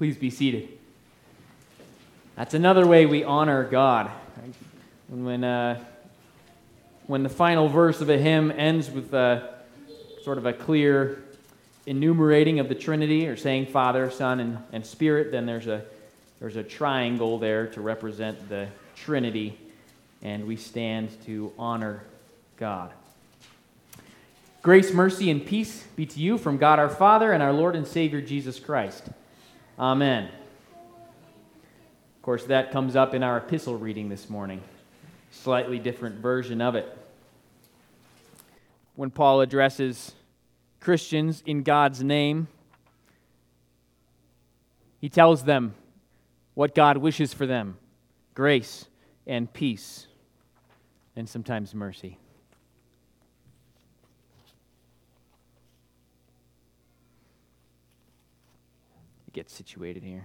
Please be seated. That's another way we honor God. When the final verse of a hymn ends with sort of a clear enumerating of the Trinity, or saying Father, Son, and Spirit, then there's a triangle there to represent the Trinity, and we stand to honor God. Grace, mercy, and peace be to you from God our Father and our Lord and Savior Jesus Christ. Amen. Of course, that comes up in our epistle reading this morning. Slightly different version of it. When Paul addresses Christians in God's name, he tells them what God wishes for them: grace and peace, and sometimes mercy. Get situated here.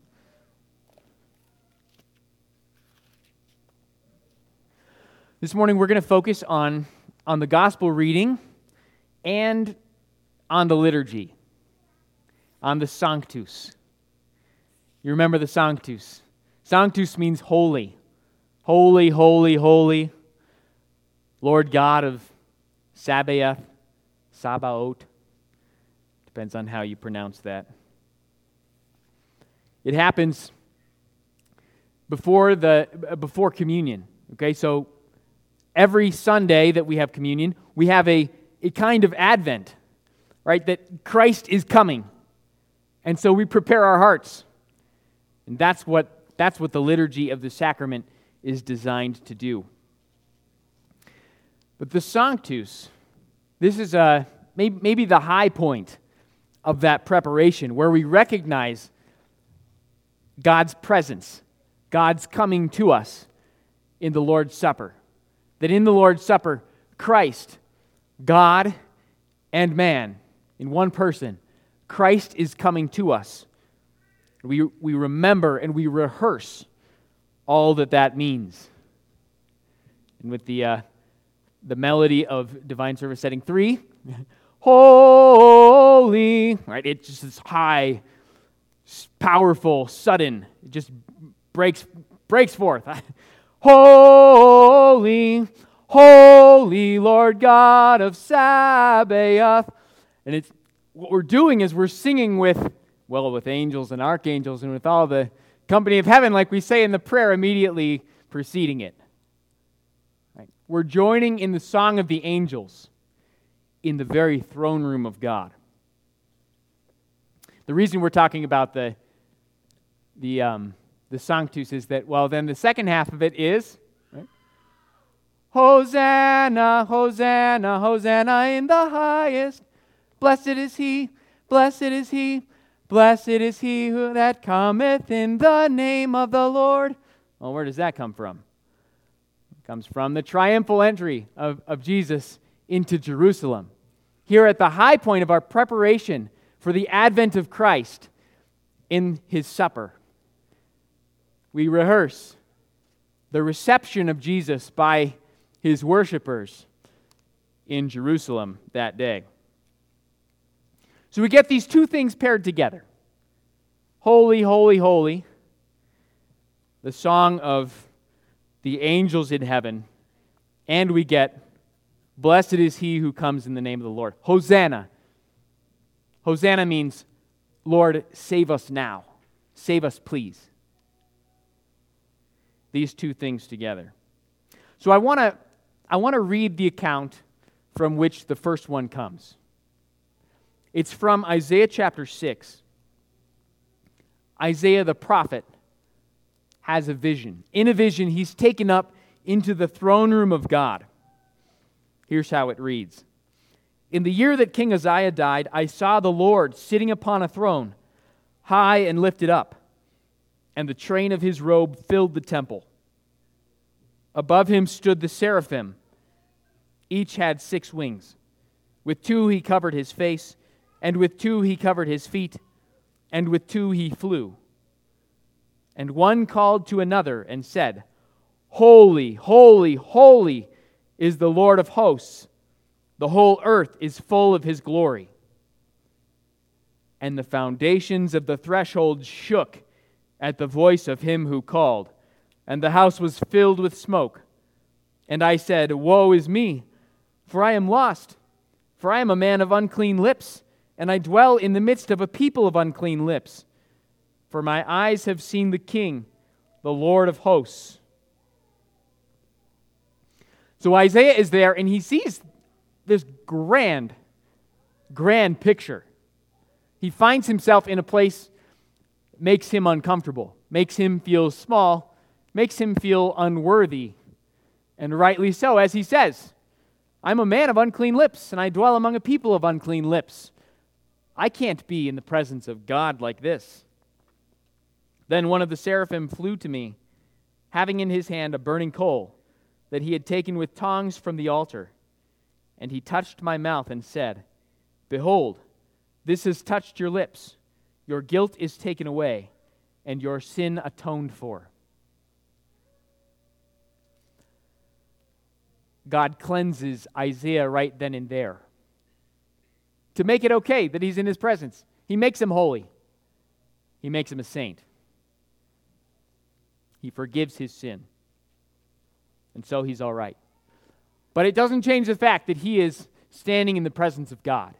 This morning we're going to focus on the gospel reading and on the liturgy, on the Sanctus. You remember the Sanctus. Sanctus means holy. Holy, holy, holy. Lord God of Sabaoth, Sabaoth. Depends on how you pronounce that. It happens before communion. Okay, so every Sunday that we have communion, we have a kind of Advent, right? That Christ is coming, and so we prepare our hearts, and that's what the liturgy of the sacrament is designed to do. But the Sanctus, this is maybe the high point of that preparation, where we recognize God's presence, God's coming to us in the Lord's Supper. That in the Lord's Supper, Christ, God and man, in one person, Christ is coming to us. We remember and we rehearse all that means. And with the melody of Divine Service Setting 3, holy, right? It's just this high, powerful, sudden. It just breaks forth. Holy, holy Lord God of Sabaoth. And it's what we're doing is we're singing with angels and archangels and with all the company of heaven, like we say in the prayer immediately preceding it. Right? We're joining in the song of the angels in the very throne room of God. The reason we're talking about the Sanctus is that, then the second half of it is, right? Hosanna, Hosanna, Hosanna in the highest. Blessed is he, blessed is he, blessed is he who that cometh in the name of the Lord. Well, where does that come from? It comes from the triumphal entry of Jesus into Jerusalem. Here at the high point of our preparation for the advent of Christ in his supper, we rehearse the reception of Jesus by his worshipers in Jerusalem that day. So we get these two things paired together. Holy, holy, holy, the song of the angels in heaven, and we get, blessed is he who comes in the name of the Lord. Hosanna. Hosanna means, Lord, save us now. Save us, please. These two things together. So I want to read the account from which the first one comes. It's from Isaiah chapter 6. Isaiah the prophet has a vision. In a vision, he's taken up into the throne room of God. Here's how it reads. In the year that King Uzziah died, I saw the Lord sitting upon a throne, high and lifted up, and the train of his robe filled the temple. Above him stood the seraphim. Each had 6 wings. With 2 he covered his face, and with 2 he covered his feet, and with 2 he flew. And one called to another and said, Holy, holy, holy is the Lord of hosts. The whole earth is full of his glory. and the foundations of the threshold shook at the voice of him who called, and the house was filled with smoke. And I said, Woe is me, for I am lost, for I am a man of unclean lips, and I dwell in the midst of a people of unclean lips. For my eyes have seen the King, the Lord of hosts. So Isaiah is there, and he sees this grand picture. He finds himself in a place that makes him uncomfortable, makes him feel small, makes him feel unworthy. And rightly so, as he says, I'm a man of unclean lips, and I dwell among a people of unclean lips. I can't be in the presence of God like this. Then one of the seraphim flew to me, having in his hand a burning coal that he had taken with tongs from the altar. And he touched my mouth and said, Behold, this has touched your lips. Your guilt is taken away, and your sin atoned for. God cleanses Isaiah right then and there to make it okay that he's in his presence. He makes him holy. He makes him a saint. He forgives his sin. And so he's all right. But it doesn't change the fact that he is standing in the presence of God.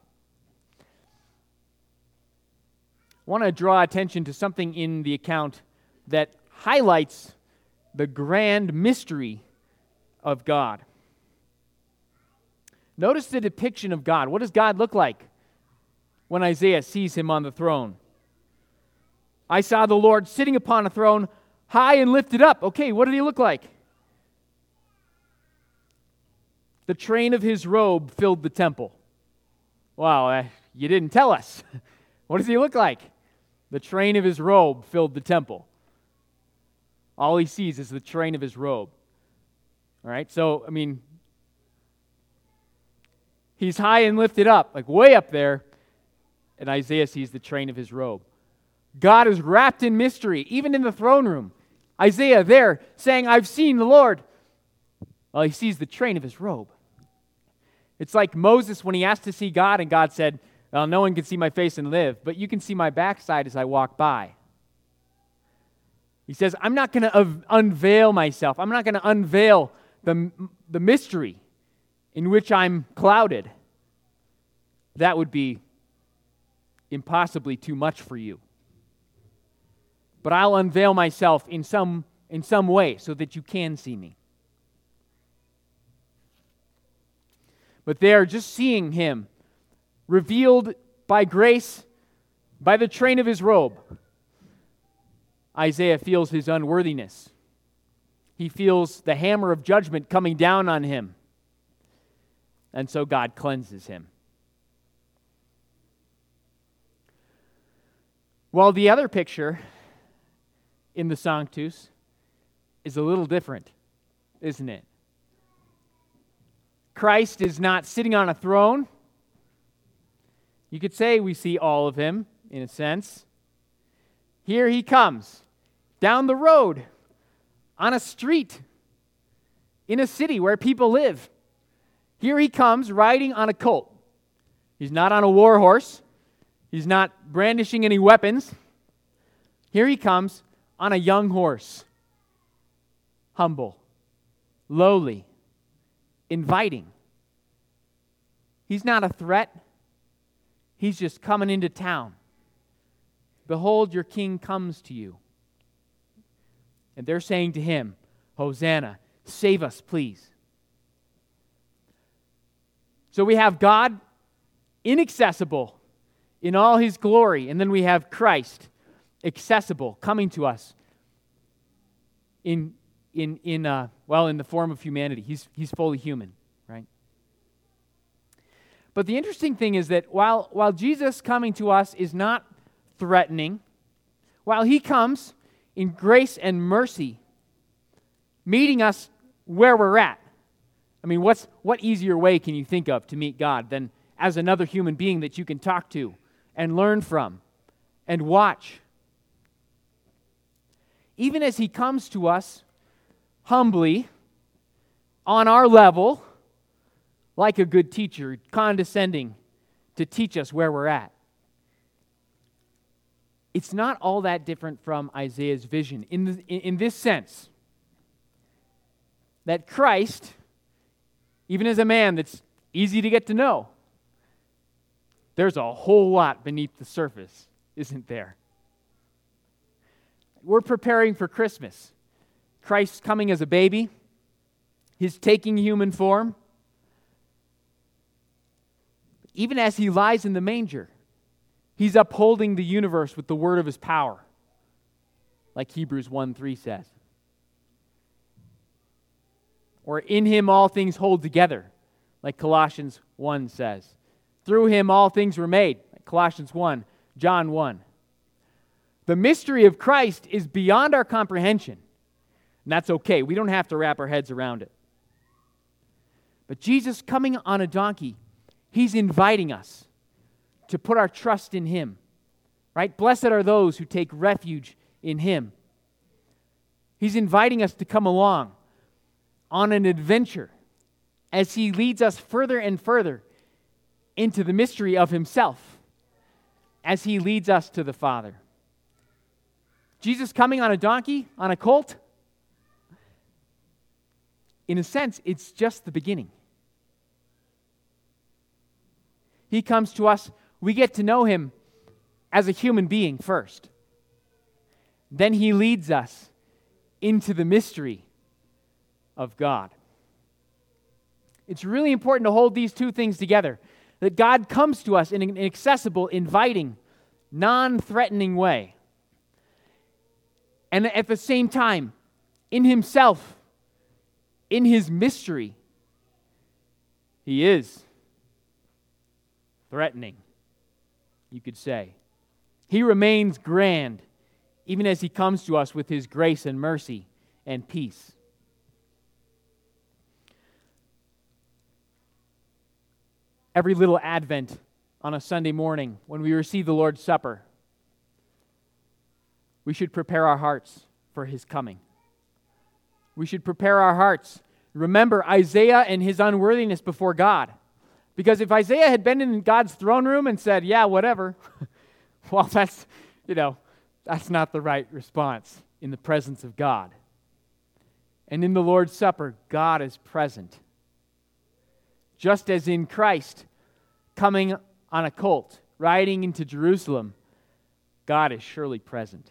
I want to draw attention to something in the account that highlights the grand mystery of God. Notice the depiction of God. What does God look like when Isaiah sees him on the throne? I saw the Lord sitting upon a throne, high and lifted up. Okay, what did he look like? The train of his robe filled the temple. Wow, you didn't tell us. What does he look like? The train of his robe filled the temple. All he sees is the train of his robe. All right, so, he's high and lifted up, like way up there, and Isaiah sees the train of his robe. God is wrapped in mystery, even in the throne room. Isaiah there saying, I've seen the Lord. Well, he sees the train of his robe. It's like Moses when he asked to see God, and God said, well, no one can see my face and live, but you can see my backside as I walk by. He says, I'm not going to unveil myself. I'm not going to unveil the mystery in which I'm clouded. That would be impossibly too much for you. But I'll unveil myself in some way so that you can see me. But they are just seeing him revealed by grace, by the train of his robe. Isaiah feels his unworthiness. He feels the hammer of judgment coming down on him. And so God cleanses him. While the other picture in the Sanctus is a little different, isn't it? Christ is not sitting on a throne. You could say we see all of him, in a sense. Here he comes, down the road, on a street, in a city where people live. Here he comes riding on a colt. He's not on a war horse. He's not brandishing any weapons. Here he comes on a young horse. Humble, lowly, inviting. He's not a threat. He's just coming into town. Behold, your king comes to you. And they're saying to him, Hosanna, save us, please. So we have God inaccessible in all his glory, and then we have Christ accessible, coming to us in the form of humanity. He's fully human, right? But the interesting thing is that while Jesus coming to us is not threatening, while he comes in grace and mercy, meeting us where we're at. What easier way can you think of to meet God than as another human being that you can talk to and learn from and watch? Even as he comes to us humbly, on our level, like a good teacher, condescending to teach us where we're at. it's not all that different from Isaiah's vision in this sense, that Christ, even as a man that's easy to get to know, there's a whole lot beneath the surface, isn't there? We're preparing for Christmas. Christ's coming as a baby. His taking human form. Even as he lies in the manger, he's upholding the universe with the word of his power, like Hebrews 1:3 says. Or in him all things hold together, like Colossians 1 says. Through him all things were made, like Colossians 1, John 1. The mystery of Christ is beyond our comprehension, and that's okay. We don't have to wrap our heads around it. But Jesus coming on a donkey, he's inviting us to put our trust in him, right? Blessed are those who take refuge in him. He's inviting us to come along on an adventure as he leads us further and further into the mystery of himself, as he leads us to the Father. Jesus coming on a donkey, on a colt, in a sense, it's just the beginning. He comes to us, we get to know him as a human being first. Then he leads us into the mystery of God. It's really important to hold these two things together, that God comes to us in an accessible, inviting, non-threatening way. And at the same time, in himself, in his mystery, he is threatening, you could say. He remains grand, even as he comes to us with his grace and mercy and peace. Every little Advent on a Sunday morning, when we receive the Lord's Supper, we should prepare our hearts for his coming. We should prepare our hearts. Remember Isaiah and his unworthiness before God. Because if Isaiah had been in God's throne room and said, yeah, whatever, well, that's not the right response in the presence of God. And in the Lord's Supper, God is present. Just as in Christ, coming on a colt, riding into Jerusalem, God is surely present.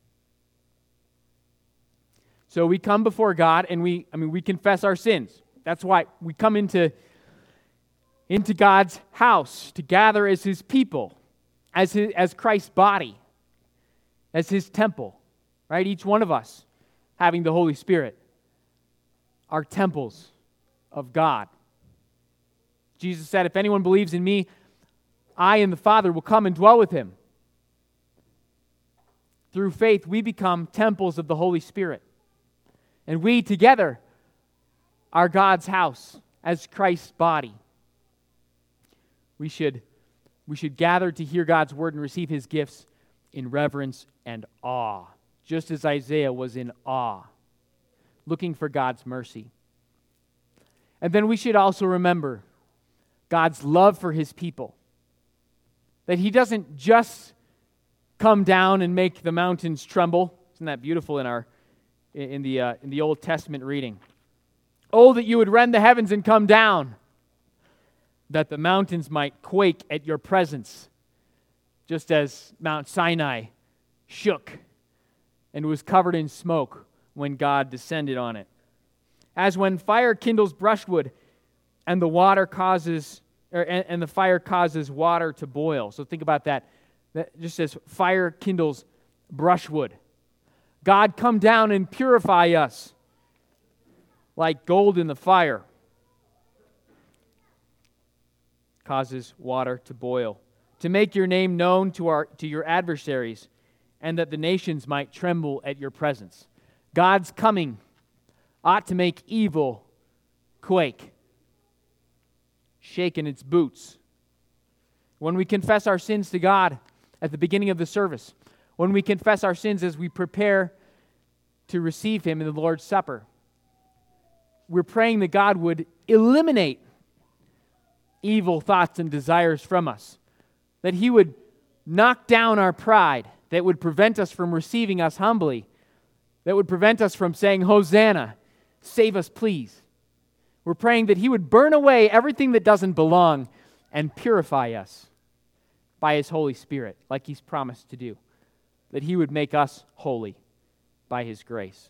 So we come before God and we confess our sins. That's why we come into God's house to gather as his people, as Christ's body, as his temple, right? Each one of us having the Holy Spirit are temples of God. Jesus said, if anyone believes in me, I and the Father will come and dwell with him. Through faith, we become temples of the Holy Spirit. And we together are God's house as Christ's body. We should gather to hear God's word and receive his gifts in reverence and awe, just as Isaiah was in awe, looking for God's mercy. And then we should also remember God's love for his people, that he doesn't just come down and make the mountains tremble. Isn't that beautiful in the Old Testament reading? Oh, that you would rend the heavens and come down, that the mountains might quake at your presence, just as Mount Sinai shook and was covered in smoke when God descended on it. As when fire kindles brushwood and the fire causes water to boil. So think about that. That just as fire kindles brushwood. God, come down and purify us like gold in the fire. Causes water to boil. To make your name known to your adversaries, and that the nations might tremble at your presence. God's coming ought to make evil quake, shake in its boots. When we confess our sins to God at the beginning of the service, when we confess our sins as we prepare to receive him in the Lord's Supper, we're praying that God would eliminate evil thoughts and desires from us, that he would knock down our pride, that would prevent us from receiving us humbly, that would prevent us from saying, Hosanna, save us please. We're praying that He would burn away everything that doesn't belong and purify us by His Holy Spirit, like He's promised to do, that He would make us holy by His grace.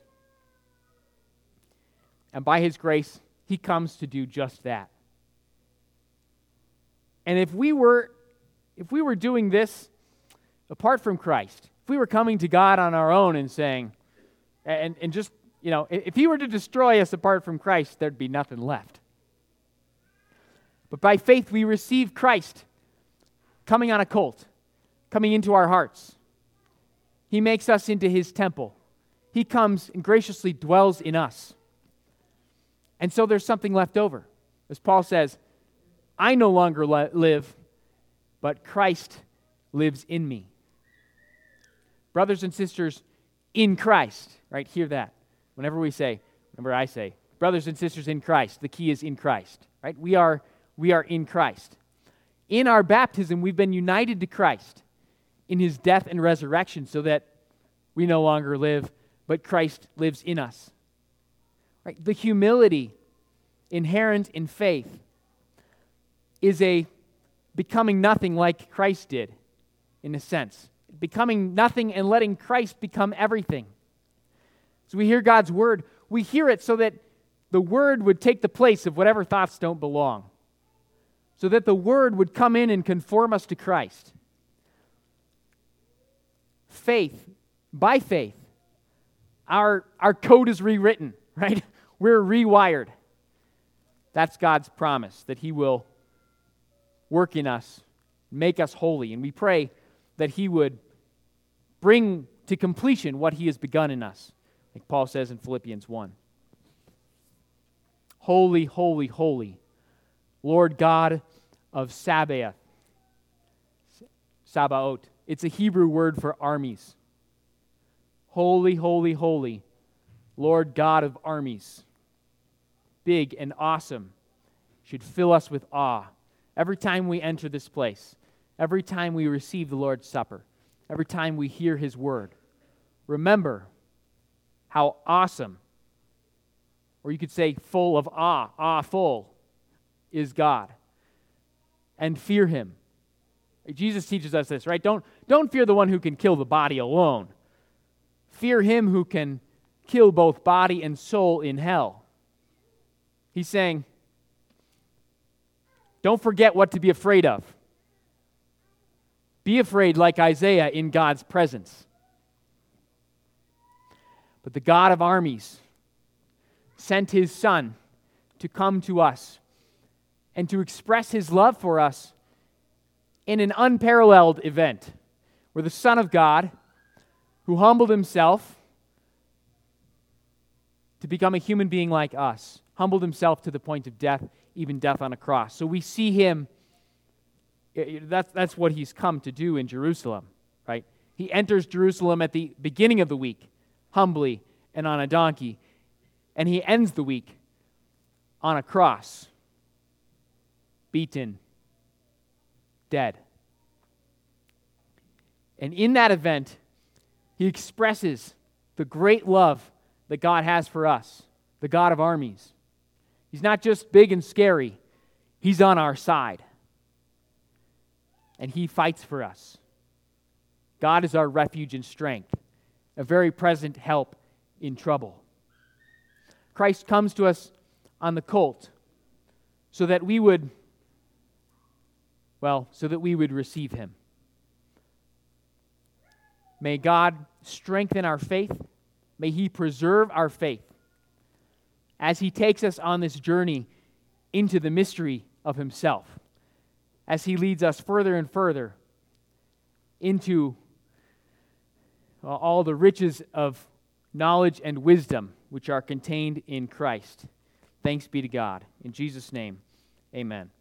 And by His grace, He comes to do just that. And if we were doing this apart from Christ, if we were coming to God on our own and saying, and just, if He were to destroy us apart from Christ, there'd be nothing left. But by faith, we receive Christ coming on a colt, coming into our hearts. He makes us into His temple. He comes and graciously dwells in us. And so there's something left over. As Paul says, I no longer live, but Christ lives in me. Brothers and sisters in Christ, right? Hear that. Whenever I say, brothers and sisters in Christ, the key is in Christ, right? We are in Christ. In our baptism, we've been united to Christ in His death and resurrection so that we no longer live, but Christ lives in us. Right? The humility inherent in faith is a becoming nothing like Christ did, in a sense. Becoming nothing and letting Christ become everything. So we hear God's word. We hear it so that the word would take the place of whatever thoughts don't belong. So that the word would come in and conform us to Christ. By faith, our code is rewritten, right? We're rewired. That's God's promise, that He will work in us, make us holy. And we pray that He would bring to completion what He has begun in us, like Paul says in Philippians 1. Holy, holy, holy, Lord God of Sabaoth. Sabaoth. It's a Hebrew word for armies. Holy, holy, holy, Lord God of armies. Big and awesome. Should fill us with awe. Every time we enter this place, every time we receive the Lord's Supper, every time we hear His word, remember how awesome, or you could say full of awe, awful, is God. And fear Him. Jesus teaches us this, right? Don't fear the one who can kill the body alone. Fear Him who can kill both body and soul in hell. He's saying, don't forget what to be afraid of. Be afraid like Isaiah in God's presence. But the God of armies sent His Son to come to us and to express His love for us in an unparalleled event where the Son of God, who humbled Himself to become a human being like us, humbled Himself to the point of death, even death on a cross. So we see Him, that's what He's come to do in Jerusalem, right? He enters Jerusalem at the beginning of the week, humbly and on a donkey, and He ends the week on a cross, beaten, dead. And in that event, He expresses the great love that God has for us, the God of armies. He's not just big and scary. He's on our side. And He fights for us. God is our refuge and strength, a very present help in trouble. Christ comes to us on the colt so that we would receive Him. May God strengthen our faith. May He preserve our faith as He takes us on this journey into the mystery of Himself, as He leads us further and further into all the riches of knowledge and wisdom which are contained in Christ. Thanks be to God. In Jesus' name, amen.